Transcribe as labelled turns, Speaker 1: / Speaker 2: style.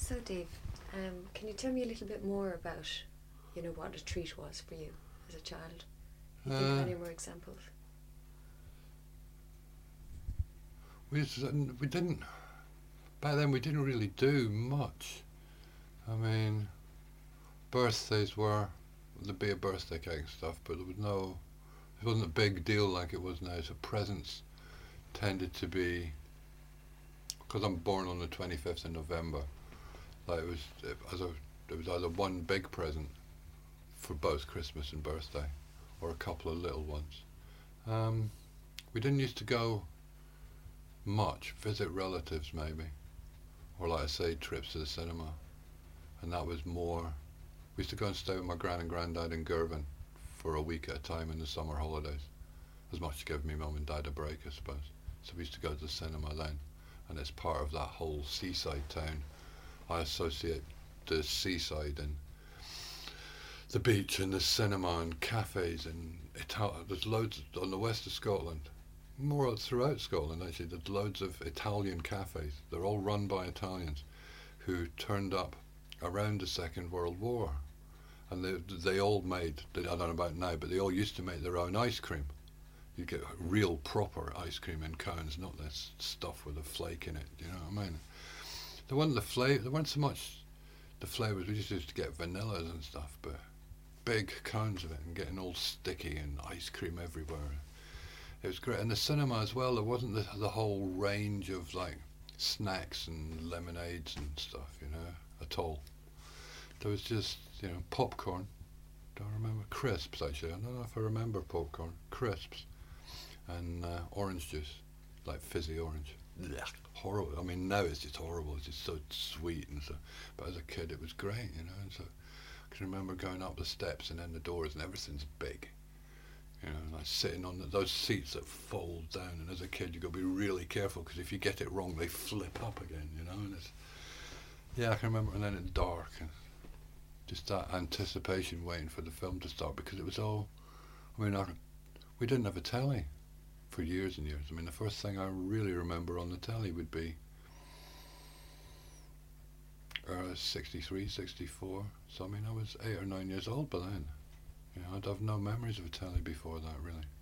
Speaker 1: So, Dave, can you tell me a little bit more about, what a treat was for you as a child? You think of any more examples?
Speaker 2: We didn't back then. We didn't really do much. I mean, birthdays were there'd be a birthday cake and stuff, but there was no. It wasn't a big deal like it was now. So presents tended to be because I'm born on the 25th of November. Like it was either one big present for both Christmas and birthday, or a couple of little ones. Um, we didn't used to go much, visit relatives maybe, or like I say, trips to the cinema, and that was more. We used to go and stay with my gran and granddad in Girvan for a week at a time in the summer holidays, as much to give me mum and dad a break, I suppose. So we used to go to the cinema then, and it's part of that whole seaside town. I associate the seaside and the beach and the cinema and cafes and there's loads on the west of Scotland, more throughout Scotland actually. There's loads of Italian cafes. They're all run by Italians who turned up around the Second World War, and they all made. I don't know about now, but they all used to make their own ice cream. You get real proper ice cream in cones, not this stuff with a flake in it. You know what I mean? There weren't so much the flavours. We just used to get vanillas and stuff, but big cones of it and getting all sticky and ice cream everywhere. It was great. And the cinema as well, there wasn't the whole range of like snacks and lemonades and stuff, at all. There was just, popcorn. Don't remember. Crisps, actually. I don't know if I remember popcorn. Crisps. And orange juice. Like fizzy orange. Blech. Horrible. I mean, now it's just horrible. It's just so sweet and so. But as a kid, it was great, And so I can remember going up the steps and then the doors and everything's big. Like sitting on those seats that fold down, and as a kid you've got to be really careful because if you get it wrong they flip up again, and it's, yeah, I can remember, and then it's dark and just that anticipation waiting for the film to start because it was all, we didn't have a telly for years and years. I mean, the first thing I really remember on the telly would be 63, 64, so I mean I was 8 or 9 years old by then. I'd have no memories of a telly before that, really.